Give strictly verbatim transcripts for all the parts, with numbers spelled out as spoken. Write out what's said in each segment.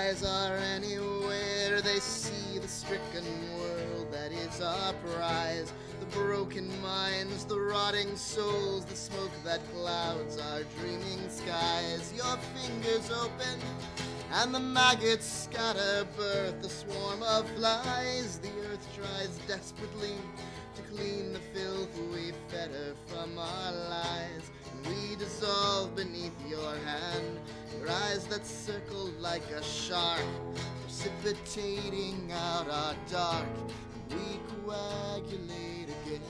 eyes are anywhere, they see the stricken world that is our prize. The broken minds, the rotting souls, the smoke that clouds our dreaming skies. Your fingers open and the maggots scatter, birth a swarm of flies. The earth tries desperately to clean the filth we fed her from our lies. And we dissolve beneath your hand, your eyes that circle like a shark, precipitating out our dark. And we coagulate again.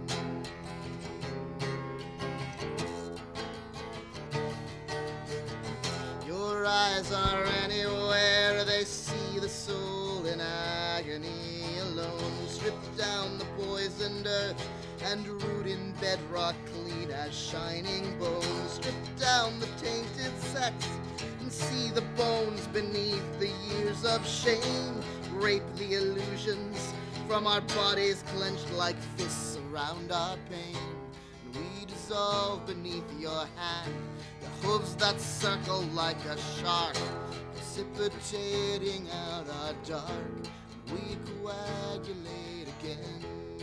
Your eyes are anywhere, they see the soul in agony alone. Strip down the poisoned earth and root in bedrock clean as shining bones. Strip down the tainted sex and see the bones beneath the years of shame. Rape the illusions from our bodies clenched like fists around our pain. And we dissolve beneath your hand, your hooves that circle like a shark, precipitating out our dark. We coagulate again.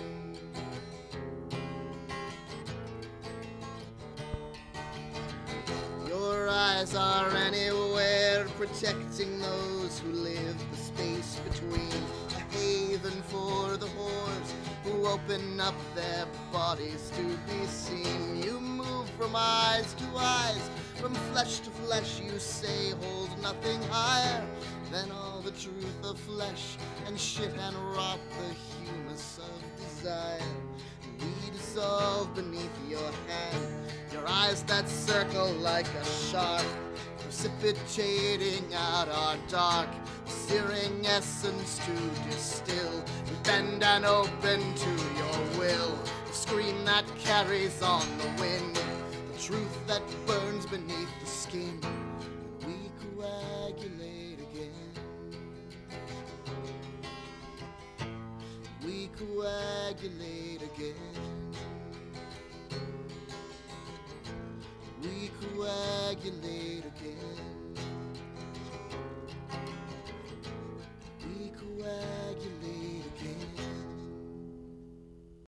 Your eyes are anywhere, protecting those who live the space between, a haven for the whores who open up their bodies to be seen. You move from eyes to eyes, from flesh to flesh, you say hold nothing higher than all the truth of flesh and shit and rot, the humus of desire. We dissolve beneath your hand, your eyes that circle like a shark, precipitating out our dark, searing essence to distill. We bend and open to your will, the scream that carries on the wind, the truth that burns beneath the skin. We coagulate again. We coagulate again. We coagulate again.